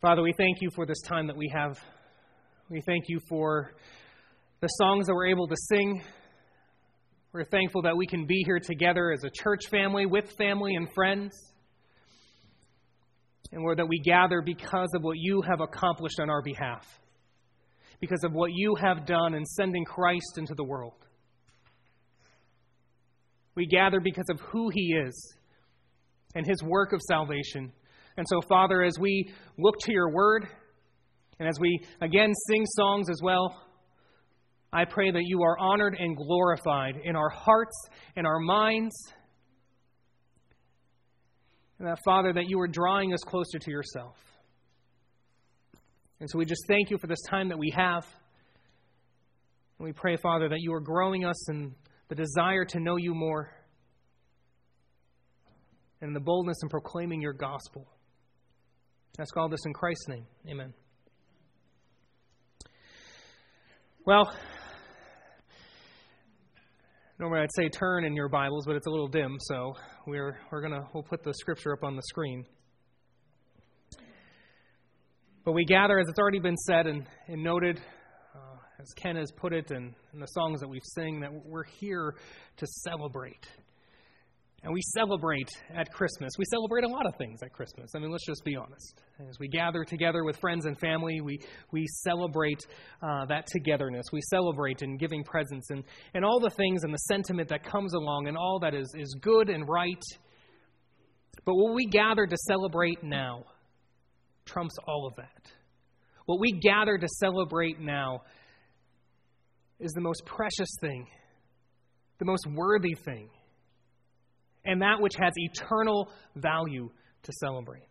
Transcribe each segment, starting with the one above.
Father, we thank you for this time that we have. We thank you for the songs that we're able to sing. We're thankful that we can be here together as a church family, with family and friends. And Lord, that we gather because of what you have accomplished on our behalf. Because of what you have done in sending Christ into the world. We gather because of who he is and his work of salvation. And so, Father, as we look to your word, and as we again sing songs as well, I pray that you are honored and glorified in our hearts and our minds. And that, Father, that you are drawing us closer to yourself. And so we just thank you for this time that we have. And we pray, Father, that you are growing us in the desire to know you more and the boldness in proclaiming your gospel. I ask all this in Christ's name. Amen. Well, normally I'd say turn in your Bibles, but it's a little dim, so we'll put the scripture up on the screen. But we gather, as it's already been said and noted, as Ken has put it in the songs that we've sung, that we're here to celebrate. And we celebrate at Christmas. We celebrate a lot of things at Christmas. I mean, let's just be honest. As we gather together with friends and family, we celebrate that togetherness. We celebrate in giving presents and all the things and the sentiment that comes along and all that is good and right. But what we gather to celebrate now trumps all of that. What we gather to celebrate now is the most precious thing, the most worthy thing, and that which has eternal value to celebrate.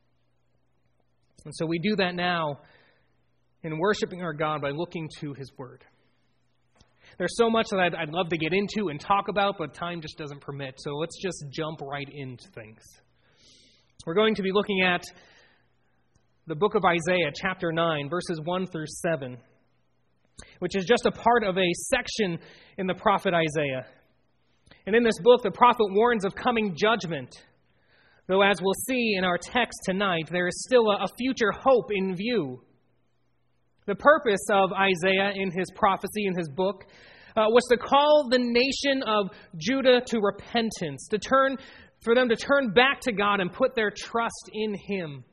And so we do that now in worshiping our God by looking to his word. There's so much that I'd love to get into and talk about, but time just doesn't permit. So let's just jump right into things. We're going to be looking at the book of Isaiah, chapter 9, verses 1 through 7, which is just a part of a section in the prophet Isaiah. And in this book, the prophet warns of coming judgment. Though, as we'll see in our text tonight, there is still a future hope in view. The purpose of Isaiah in his prophecy, in his book, was to call the nation of Judah to repentance, for them to turn back to God and put their trust in him.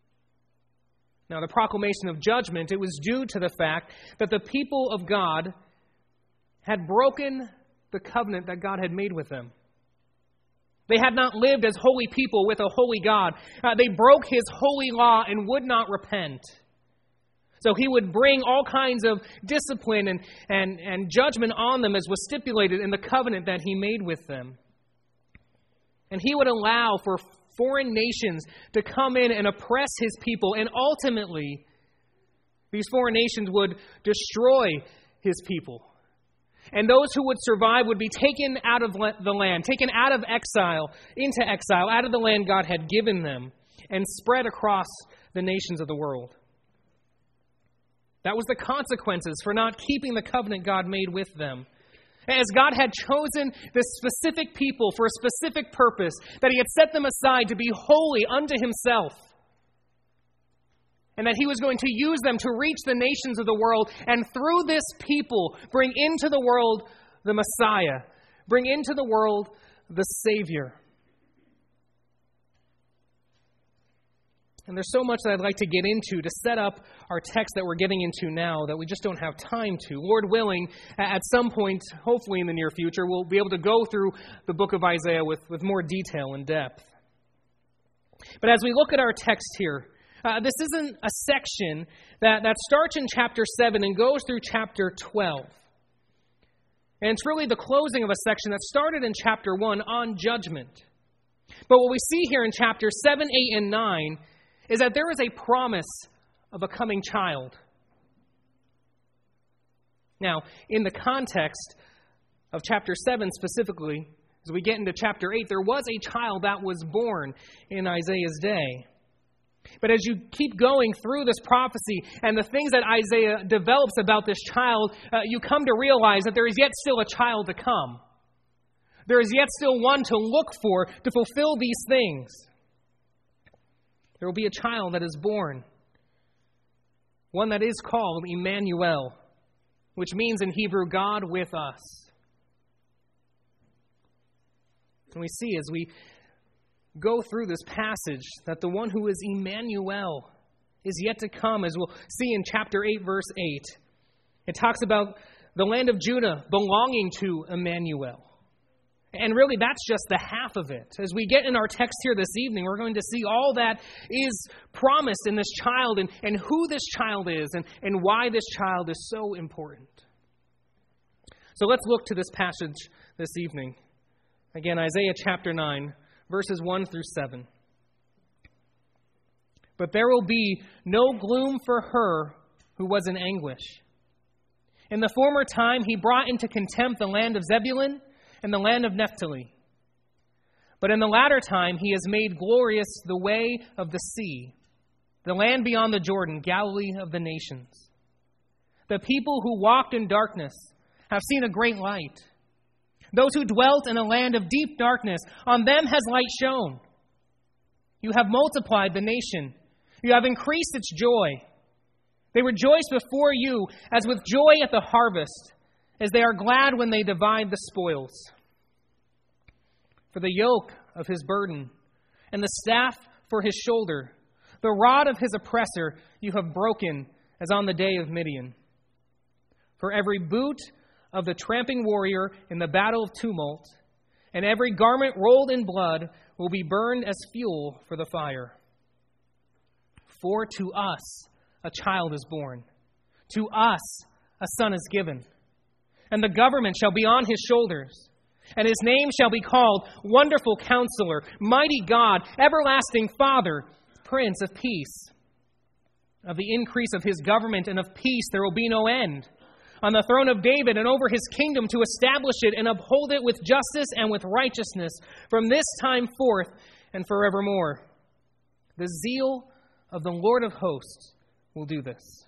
Now, the proclamation of judgment, it was due to the fact that the people of God had broken the covenant that God had made with them. They had not lived as holy people with a holy God. They broke his holy law and would not repent. So he would bring all kinds of discipline and judgment on them, as was stipulated in the covenant that he made with them. And he would allow for foreign nations to come in and oppress his people. And ultimately, these foreign nations would destroy his people. And those who would survive would be taken out of the land, taken out of exile, into exile, out of the land God had given them, and spread across the nations of the world. That was the consequences for not keeping the covenant God made with them. As God had chosen this specific people for a specific purpose, that he had set them aside to be holy unto himself, and that he was going to use them to reach the nations of the world, and through this people bring into the world the Messiah, bring into the world the Savior. And there's so much that I'd like to get into to set up our text that we're getting into now that we just don't have time to. Lord willing, at some point, hopefully in the near future, we'll be able to go through the book of Isaiah with more detail and depth. But as we look at our text here, this isn't a section that starts in chapter 7 and goes through chapter 12. And it's really the closing of a section that started in chapter 1 on judgment. But what we see here in chapters 7, 8, and 9 is that there is a promise of a coming child. Now, in the context of chapter 7 specifically, as we get into chapter 8, there was a child that was born in Isaiah's day. But as you keep going through this prophecy and the things that Isaiah develops about this child, you come to realize that there is yet still a child to come. There is yet still one to look for to fulfill these things. There will be a child that is born. one that is called Emmanuel, which means in Hebrew, God with us. And we see as we go through this passage that the one who is Emmanuel is yet to come, as we'll see in chapter 8, verse 8. It talks about the land of Judah belonging to Emmanuel. And really, that's just the half of it. As we get in our text here this evening, we're going to see all that is promised in this child and who this child is and why this child is so important. So let's look to this passage this evening. Again, Isaiah chapter 9, verses 1 through 7. But there will be no gloom for her who was in anguish. In the former time he brought into contempt the land of Zebulun and the land of Naphtali. But in the latter time he has made glorious the way of the sea, the land beyond the Jordan, Galilee of the nations. The people who walked in darkness have seen a great light. Those who dwelt in a land of deep darkness, on them has light shone. You have multiplied the nation. You have increased its joy. They rejoice before you as with joy at the harvest, as they are glad when they divide the spoils. For the yoke of his burden and the staff for his shoulder, the rod of his oppressor you have broken as on the day of Midian. For every boot of the tramping warrior in the battle of tumult, and every garment rolled in blood will be burned as fuel for the fire. For to us a child is born, to us a son is given, and the government shall be on his shoulders, and his name shall be called Wonderful Counselor, Mighty God, Everlasting Father, Prince of Peace. Of the increase of his government and of peace there will be no end, on the throne of David and over his kingdom, to establish it and uphold it with justice and with righteousness from this time forth and forevermore. The zeal of the Lord of hosts will do this.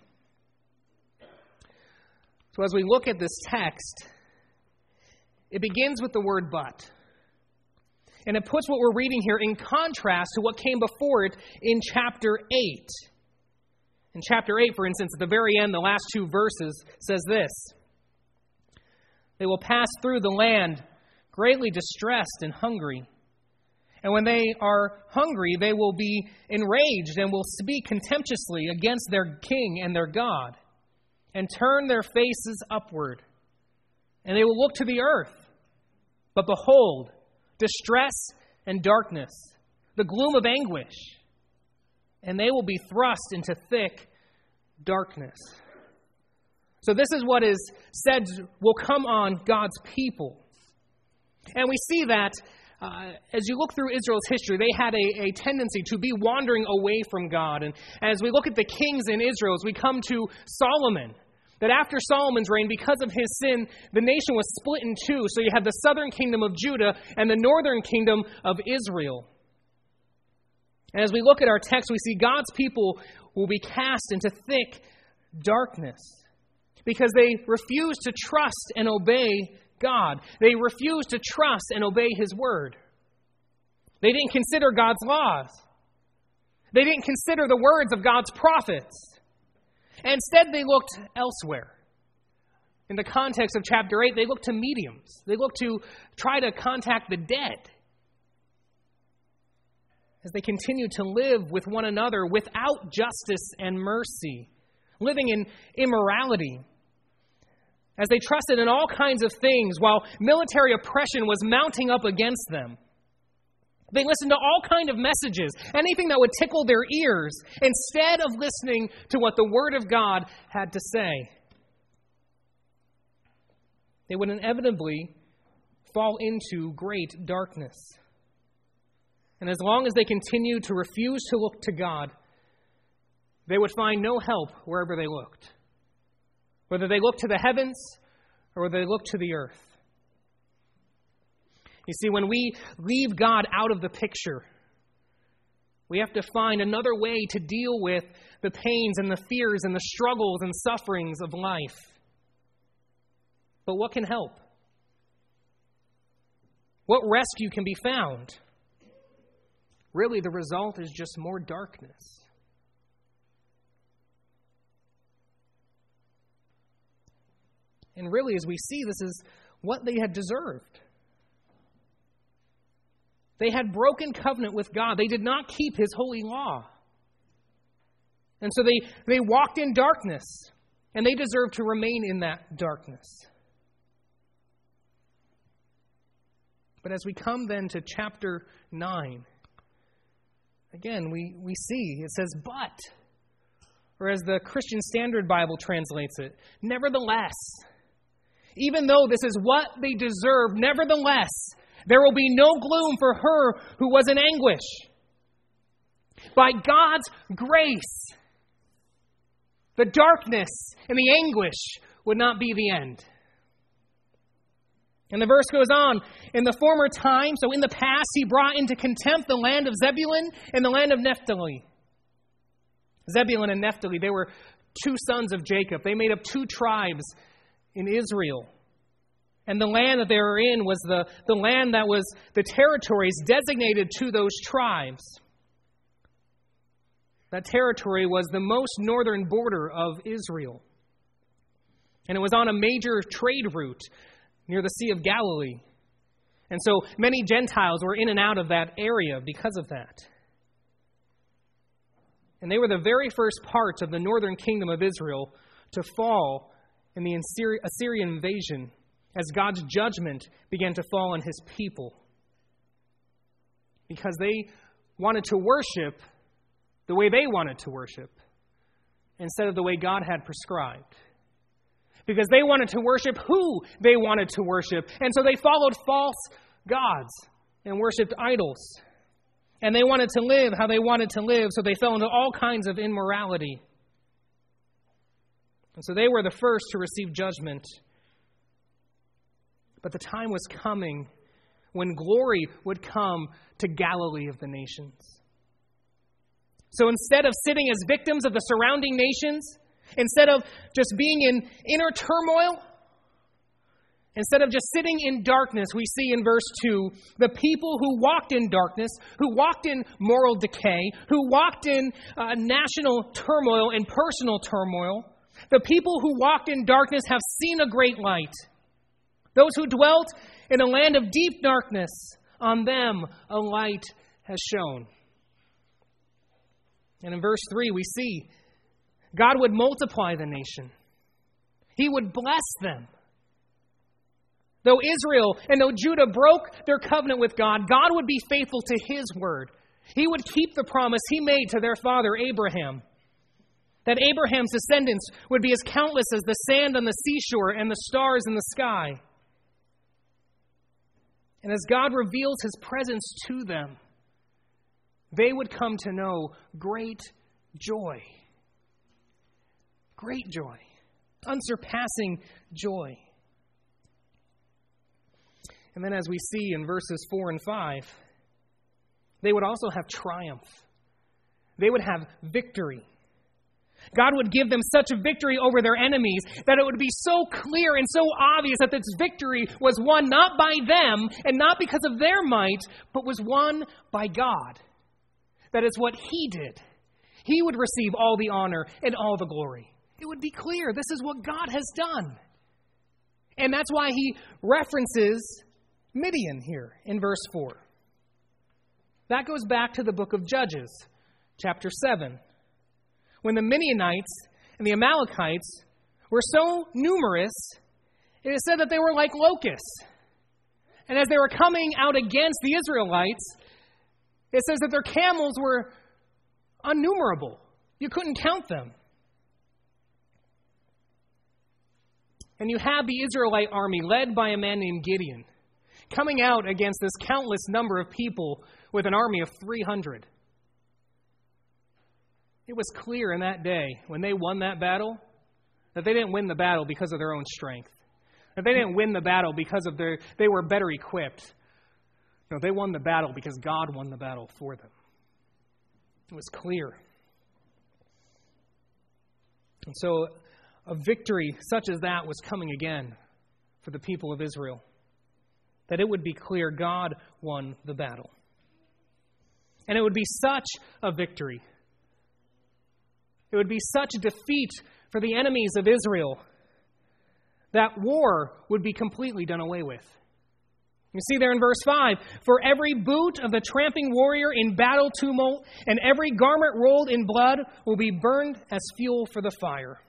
So as we look at this text, it begins with the word but. And it puts what we're reading here in contrast to what came before it in chapter 8. In chapter 8, for instance, at the very end, the last two verses says this: They will pass through the land greatly distressed and hungry. And when they are hungry, they will be enraged and will speak contemptuously against their king and their God, and turn their faces upward. And they will look to the earth. But behold, distress and darkness, the gloom of anguish, and they will be thrust into thick darkness. So this is what is said will come on God's people. And we see that as you look through Israel's history, they had a tendency to be wandering away from God. And as we look at the kings in Israel, as we come to Solomon, that after Solomon's reign, because of his sin, the nation was split in two. So you had the southern kingdom of Judah and the northern kingdom of Israel. And as we look at our text, we see God's people will be cast into thick darkness because they refuse to trust and obey God. They refuse to trust and obey His word. They didn't consider God's laws. They didn't consider the words of God's prophets. And instead, they looked elsewhere. In the context of chapter 8, they looked to mediums. They looked to try to contact the dead, as they continue to live with one another without justice and mercy, living in immorality, as they trusted in all kinds of things while military oppression was mounting up against them. They listened to all kinds of messages, anything that would tickle their ears, instead of listening to what the Word of God had to say. They would inevitably fall into great darkness. And as long as they continued to refuse to look to God, they would find no help wherever they looked. Whether they looked to the heavens or whether they looked to the earth. You see, when we leave God out of the picture, we have to find another way to deal with the pains and the fears and the struggles and sufferings of life. But what can help? What rescue can be found? Really, the result is just more darkness. And really, as we see, this is what they had deserved. They had broken covenant with God. They did not keep His holy law. And so they walked in darkness, and they deserve to remain in that darkness. But as we come then to chapter 9, again, we see, it says, but, or as the Christian Standard Bible translates it, nevertheless, even though this is what they deserve, nevertheless, there will be no gloom for her who was in anguish. By God's grace, the darkness and the anguish would not be the end. And the verse goes on, in the former time, so in the past, He brought into contempt the land of Zebulun and the land of Naphtali. Zebulun and Naphtali, they were two sons of Jacob. They made up two tribes in Israel. And the land that they were in was the land that was the territories designated to those tribes. That territory was the most northern border of Israel. And it was on a major trade route near the Sea of Galilee. And so many Gentiles were in and out of that area because of that. And they were the very first part of the northern kingdom of Israel to fall in the Assyrian invasion as God's judgment began to fall on His people. Because they wanted to worship the way they wanted to worship instead of the way God had prescribed. Because they wanted to worship who they wanted to worship. And so they followed false gods and worshipped idols. And they wanted to live how they wanted to live, so they fell into all kinds of immorality. And so they were the first to receive judgment. But the time was coming when glory would come to Galilee of the nations. So instead of sitting as victims of the surrounding nations, instead of just being in inner turmoil, instead of just sitting in darkness, we see in verse 2, the people who walked in darkness, who walked in moral decay, who walked in national turmoil and personal turmoil, the people who walked in darkness have seen a great light. Those who dwelt in a land of deep darkness, on them a light has shone. And in verse 3 we see God would multiply the nation. He would bless them. Though Israel and though Judah broke their covenant with God, God would be faithful to His word. He would keep the promise He made to their father Abraham, that Abraham's descendants would be as countless as the sand on the seashore and the stars in the sky. And as God reveals His presence to them, they would come to know great joy. Great joy. Unsurpassing joy. And then as we see in verses 4 and 5, they would also have triumph. They would have victory. God would give them such a victory over their enemies that it would be so clear and so obvious that this victory was won not by them and not because of their might, but was won by God. That is what He did. He would receive all the honor and all the glory. It would be clear this is what God has done. And that's why He references Midian here in verse 4. That goes back to the book of Judges, chapter 7. When the Midianites and the Amalekites were so numerous, it is said that they were like locusts. And as they were coming out against the Israelites, it says that their camels were innumerable. You couldn't count them. And you have the Israelite army led by a man named Gideon coming out against this countless number of people with an army of 300. It was clear in that day when they won that battle that they didn't win the battle because of their own strength. That they didn't win the battle because of they were better equipped. No, they won the battle because God won the battle for them. It was clear. And so a victory such as that was coming again for the people of Israel. That it would be clear God won the battle. And it would be such a victory. It would be such a defeat for the enemies of Israel that war would be completely done away with. You see there in verse 5, for every boot of the tramping warrior in battle tumult and every garment rolled in blood will be burned as fuel for the fire.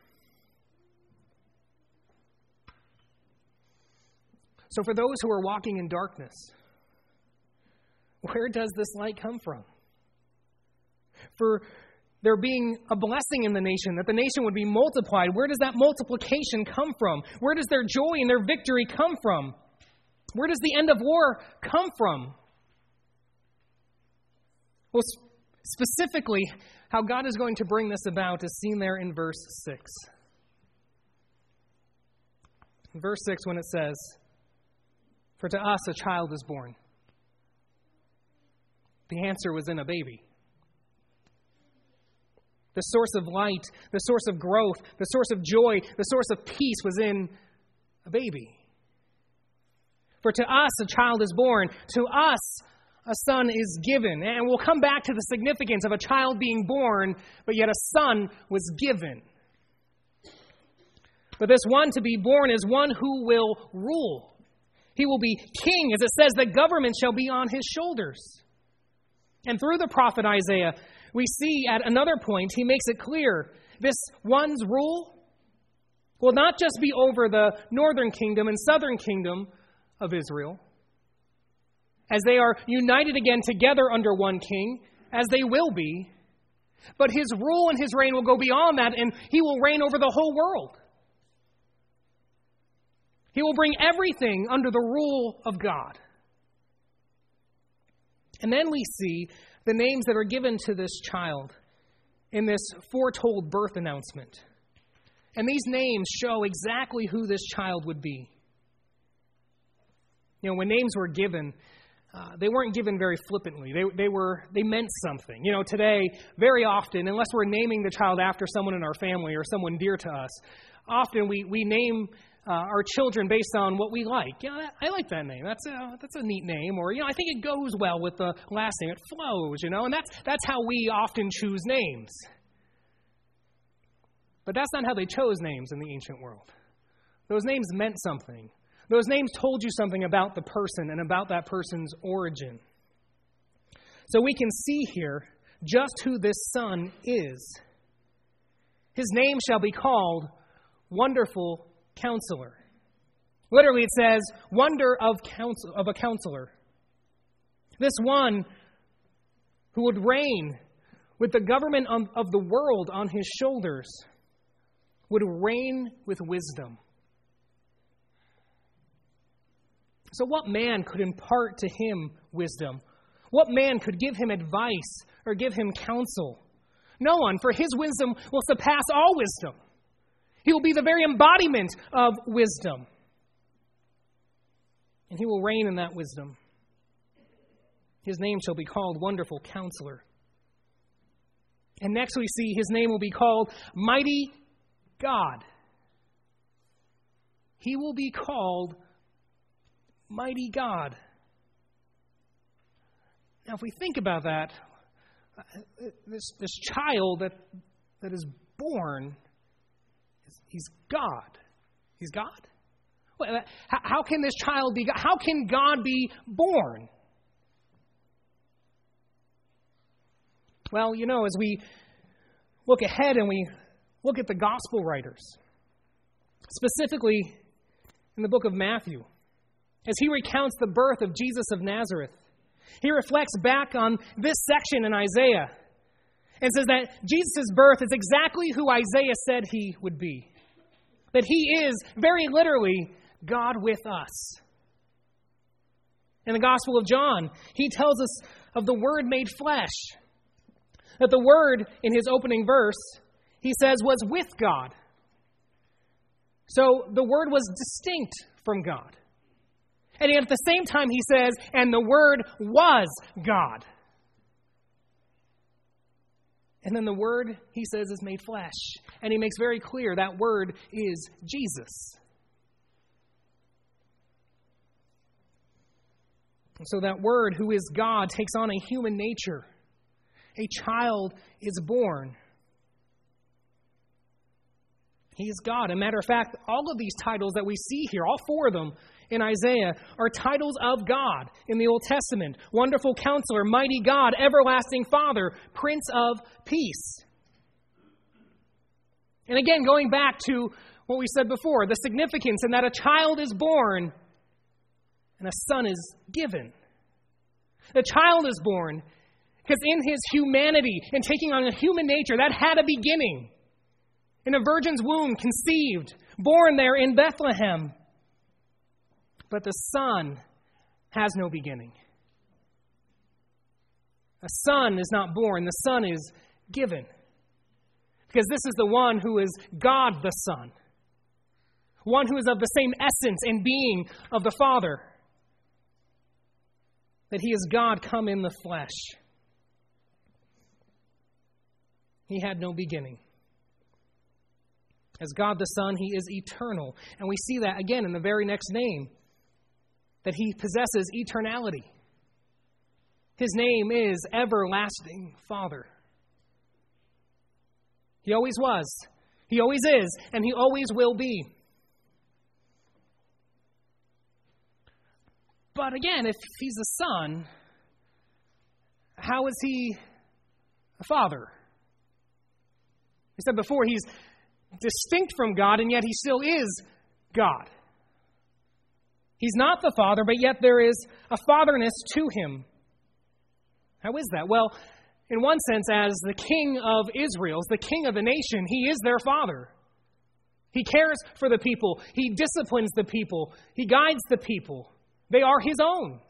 So for those who are walking in darkness, where does this light come from? For there being a blessing in the nation, that the nation would be multiplied, where does that multiplication come from? Where does their joy and their victory come from? Where does the end of war come from? Well, specifically, how God is going to bring this about is seen there in verse 6. In verse 6, when it says, for to us a child is born. The answer was in a baby. The source of light, the source of growth, the source of joy, the source of peace was in a baby. For to us a child is born, to us a son is given. And we'll come back to the significance of a child being born, but yet a son was given. But this one to be born is one who will rule. He will be king, as it says, the government shall be on his shoulders. And through the prophet Isaiah, we see at another point, he makes it clear, this one's rule will not just be over the northern kingdom and southern kingdom of Israel, as they are united again together under one king, as they will be, but his rule and his reign will go beyond that, and he will reign over the whole world. He will bring everything under the rule of God. And then we see the names that are given to this child in this foretold birth announcement. And these names show exactly who this child would be. You know, when names were given, they weren't given very flippantly. They meant something. You know, today, very often, unless we're naming the child after someone in our family or someone dear to us, often we name our children based on what we like. You know, I like that name. That's a neat name. Or, you know, I think it goes well with the last name. It flows, you know. And that's how we often choose names. But that's not how they chose names in the ancient world. Those names meant something. Those names told you something about the person and about that person's origin. So we can see here just who this son is. His name shall be called Wonderful Counselor. Literally it says, wonder of a counselor. This one who would reign with the government of the world on his shoulders would reign with wisdom. So what man could impart to him wisdom? What man could give him advice or give him counsel? No one, for his wisdom will surpass all wisdom. He will be the very embodiment of wisdom. And he will reign in that wisdom. His name shall be called Wonderful Counselor. And next we see his name will be called Mighty God. He will be called Mighty God. Now, if we think about that, this child that is born, he's God. He's God? How can this child be God? How can God be born? Well, you know, as we look ahead and we look at the gospel writers, specifically in the book of Matthew, as he recounts the birth of Jesus of Nazareth, he reflects back on this section in Isaiah and says that Jesus' birth is exactly who Isaiah said he would be. That he is, very literally, God with us. In the Gospel of John, he tells us of the Word made flesh. That the Word, in his opening verse, he says, was with God. So the Word was distinct from God. And yet at the same time he says, and the Word was God. And then the Word, he says, is made flesh. And he makes very clear that Word is Jesus. And so that Word, who is God, takes on a human nature. A child is born. He is God. As a matter of fact, all of these titles that we see here, all four of them in Isaiah, are titles of God in the Old Testament. Wonderful Counselor, Mighty God, Everlasting Father, Prince of Peace. And again, going back to what we said before, the significance in that a child is born and a son is given. The child is born because in his humanity and taking on a human nature, that had a beginning. In a virgin's womb, conceived, born there in Bethlehem. But the Son has no beginning. A son is not born, the Son is given. Because this is the one who is God the Son. One who is of the same essence and being of the Father. That he is God come in the flesh. He had no beginning. As God the Son, he is eternal. And we see that again in the very next name. That he possesses eternality. His name is Everlasting Father. He always was. He always is. And he always will be. But again, if he's a son, how is he a father? We said before, he's distinct from God, and yet he still is God. He's not the Father, but yet there is a fatherness to him. How is that? Well, in one sense, as the King of Israel, as the King of the nation, he is their Father. He cares for the people. He disciplines the people. He guides the people. They are his own.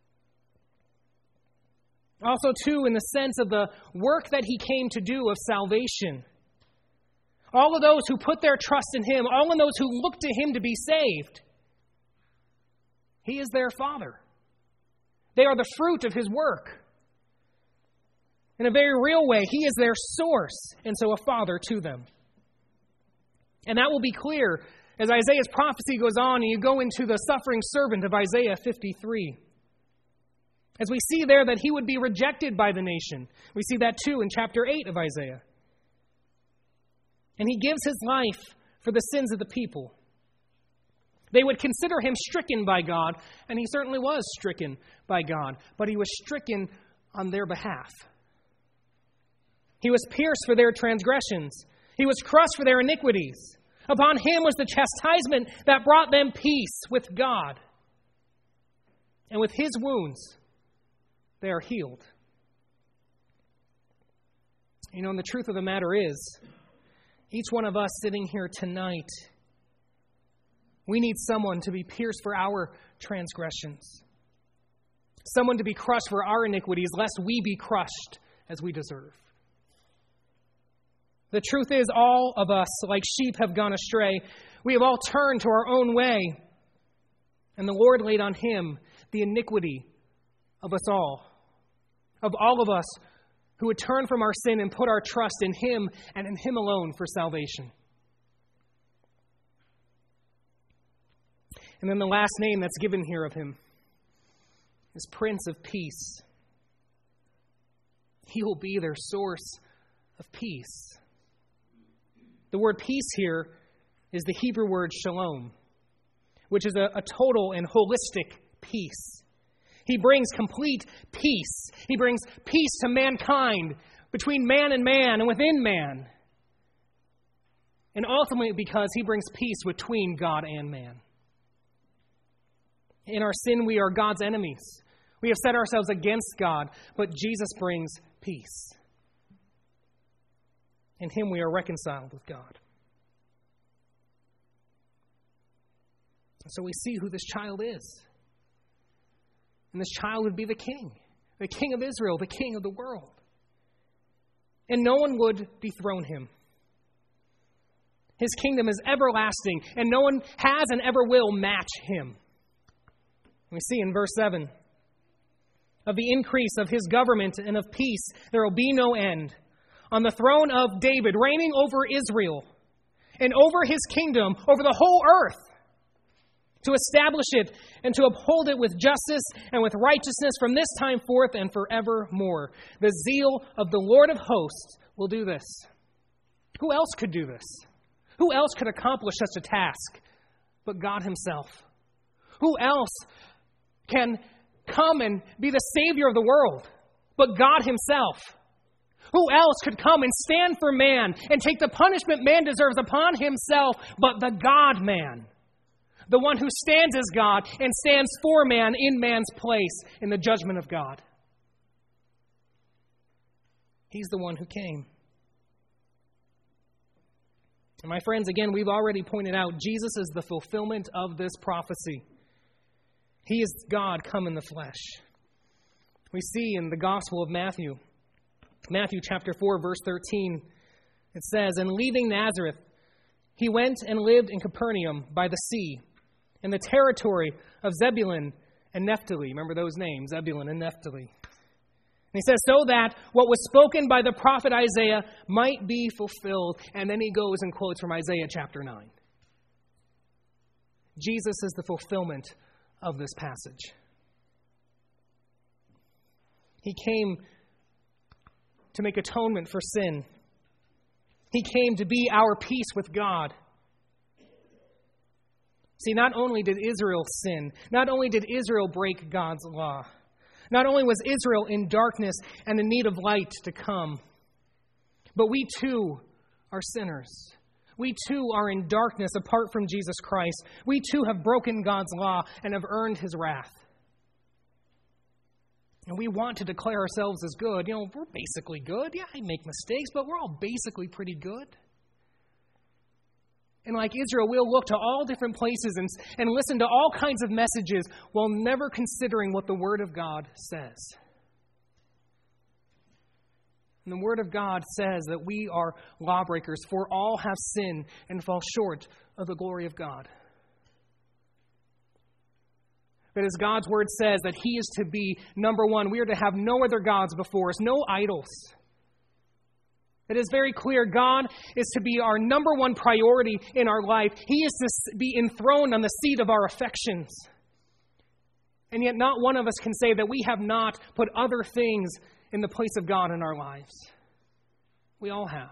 Also, too, in the sense of the work that he came to do of salvation. All of those who put their trust in him, all of those who look to him to be saved, he is their Father. They are the fruit of his work. In a very real way, he is their source, and so a father to them. And that will be clear as Isaiah's prophecy goes on and you go into the suffering servant of Isaiah 53. As we see there that he would be rejected by the nation. We see that too in chapter 8 of Isaiah. And he gives his life for the sins of the people. They would consider him stricken by God, and he certainly was stricken by God, but he was stricken on their behalf. He was pierced for their transgressions. He was crushed for their iniquities. Upon him was the chastisement that brought them peace with God. And with his wounds, they are healed. You know, and the truth of the matter is, each one of us sitting here tonight, we need someone to be pierced for our transgressions. Someone to be crushed for our iniquities, lest we be crushed as we deserve. The truth is, all of us, like sheep, have gone astray. We have all turned to our own way. And the Lord laid on him the iniquity of us all. Of all of us who would turn from our sin and put our trust in him and in him alone for salvation. And then the last name that's given here of him is Prince of Peace. He will be their source of peace. The word peace here is the Hebrew word shalom, which is a total and holistic peace. He brings complete peace. He brings peace to mankind, between man and within man. And ultimately because he brings peace between God and man. In our sin, we are God's enemies. We have set ourselves against God, but Jesus brings peace. In him we are reconciled with God. So we see who this child is. And this child would be the King of Israel, the King of the world. And no one would dethrone him. His kingdom is everlasting, and no one has and ever will match him. We see in verse 7, of the increase of his government and of peace, there will be no end. On the throne of David, reigning over Israel, and over his kingdom, over the whole earth, to establish it and to uphold it with justice and with righteousness from this time forth and forevermore. The zeal of the Lord of hosts will do this. Who else could do this? Who else could accomplish such a task but God himself? Who else can come and be the Savior of the world but God himself? Who else could come and stand for man and take the punishment man deserves upon himself but the God-man? The one who stands as God and stands for man in man's place in the judgment of God. He's the one who came. And my friends, again, we've already pointed out, Jesus is the fulfillment of this prophecy. He is God come in the flesh. We see in the Gospel of Matthew chapter 4, verse 13, it says, "And leaving Nazareth, he went and lived in Capernaum by the sea, in the territory of Zebulun and Naphtali." Remember those names, Zebulun and Naphtali. And he says, "So that what was spoken by the prophet Isaiah might be fulfilled." And then he goes and quotes from Isaiah chapter 9. Jesus is the fulfillment of this passage. He came to make atonement for sin. He came to be our peace with God. See, not only did Israel sin, not only did Israel break God's law, not only was Israel in darkness and in need of light to come, but we too are sinners. We too are in darkness apart from Jesus Christ. We too have broken God's law and have earned his wrath. And we want to declare ourselves as good. We're basically good. Yeah, I make mistakes, but we're all basically pretty good. And like Israel, we'll look to all different places and listen to all kinds of messages while never considering what the Word of God says. And the Word of God says that we are lawbreakers, for all have sinned and fall short of the glory of God. That as God's Word says, that He is to be number one. We are to have no other gods before us, no idols. It is very clear God is to be our number one priority in our life. He is to be enthroned on the seat of our affections. And yet not one of us can say that we have not put other things in the place of God in our lives. We all have.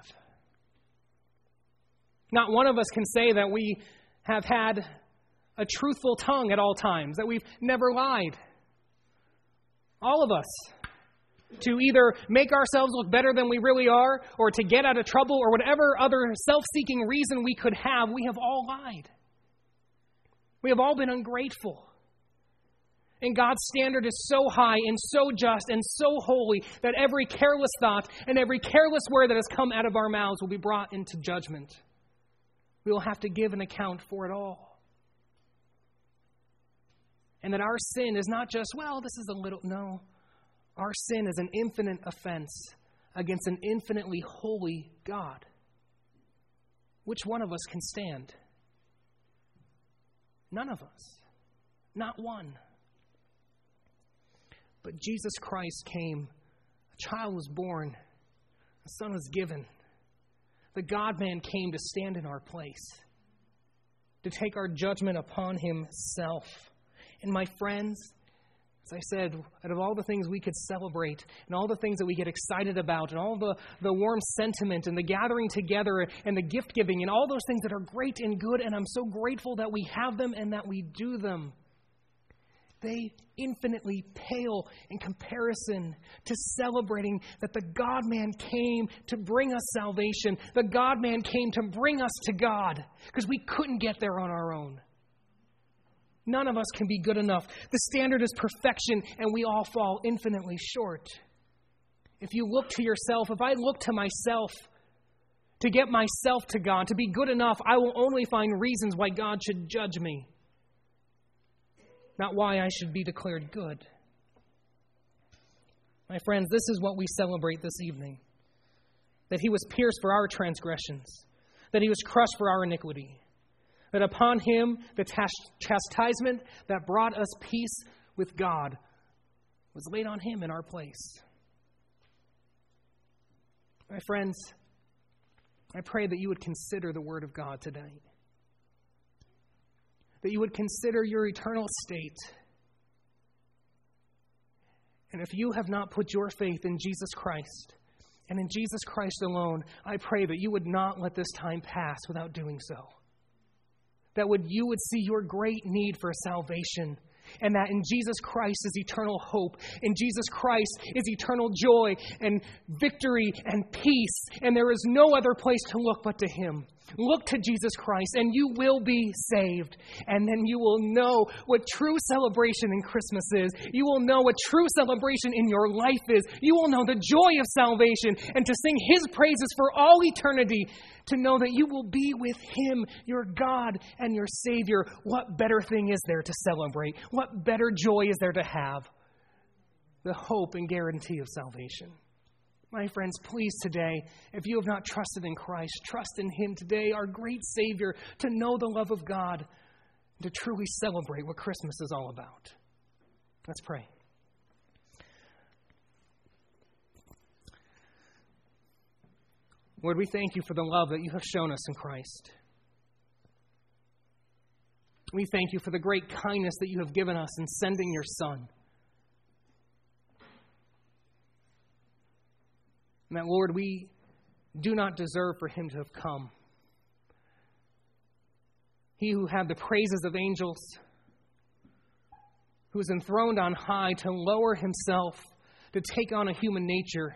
Not one of us can say that we have had a truthful tongue at all times, that we've never lied. All of us. To either make ourselves look better than we really are, or to get out of trouble, or whatever other self-seeking reason we could have, we have all lied. We have all been ungrateful. And God's standard is so high and so just and so holy that every careless thought and every careless word that has come out of our mouths will be brought into judgment. We will have to give an account for it all. And that our sin is not just, this is a little, no. Our sin is an infinite offense against an infinitely holy God. Which one of us can stand? None of us. Not one. But Jesus Christ came. A child was born. A son was given. The God-man came to stand in our place. To take our judgment upon himself. And my friends, as I said, out of all the things we could celebrate and all the things that we get excited about and all the warm sentiment and the gathering together and the gift giving and all those things that are great and good, and I'm so grateful that we have them and that we do them, they infinitely pale in comparison to celebrating that the God-man came to bring us salvation. The God-man came to bring us to God because we couldn't get there on our own. None of us can be good enough. The standard is perfection, and we all fall infinitely short. If you look to yourself, if I look to myself to get myself to God, to be good enough, I will only find reasons why God should judge me, not why I should be declared good. My friends, this is what we celebrate this evening. That he was pierced for our transgressions, that he was crushed for our iniquity. That upon him, the chastisement that brought us peace with God was laid on him in our place. My friends, I pray that you would consider the Word of God today. That you would consider your eternal state. And if you have not put your faith in Jesus Christ And in Jesus Christ alone, I pray that you would not let this time pass without doing so. That you would see your great need for salvation, and that in Jesus Christ is eternal hope. In Jesus Christ is eternal joy and victory and peace. And there is no other place to look but to Him. Look to Jesus Christ and you will be saved. And then you will know what true celebration in Christmas is. You will know what true celebration in your life is. You will know the joy of salvation and to sing His praises for all eternity. To know that you will be with Him, your God and your Savior. What better thing is there to celebrate? What better joy is there to have? The hope and guarantee of salvation. My friends, please today, if you have not trusted in Christ, trust in Him today, our great Savior, to know the love of God, and to truly celebrate what Christmas is all about. Let's pray. Lord, we thank you for the love that you have shown us in Christ. We thank you for the great kindness that you have given us in sending your Son. And that, Lord, we do not deserve for Him to have come. He who had the praises of angels, who was enthroned on high to lower Himself, to take on a human nature,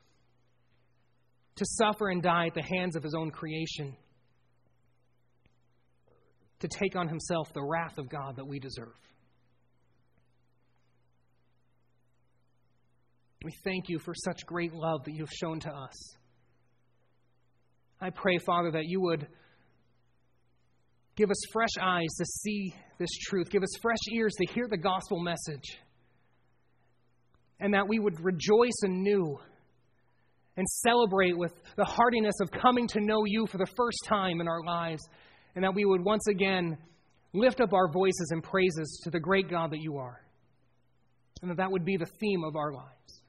to suffer and die at the hands of His own creation, to take on Himself the wrath of God that we deserve. We thank you for such great love that you have shown to us. I pray, Father, that you would give us fresh eyes to see this truth. Give us fresh ears to hear the gospel message. And that we would rejoice anew and celebrate with the heartiness of coming to know you for the first time in our lives. And that we would once again lift up our voices in praises to the great God that you are. And that would be the theme of our lives.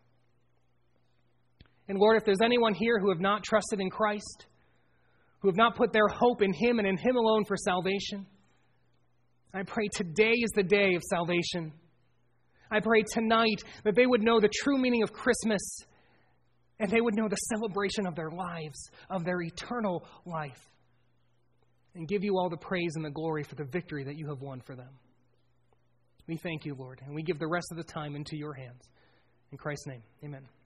And Lord, if there's anyone here who have not trusted in Christ, who have not put their hope in Him and in Him alone for salvation, I pray today is the day of salvation. I pray tonight that they would know the true meaning of Christmas and they would know the celebration of their lives, of their eternal life, and give you all the praise and the glory for the victory that you have won for them. We thank you, Lord, and we give the rest of the time into your hands. In Christ's name, amen.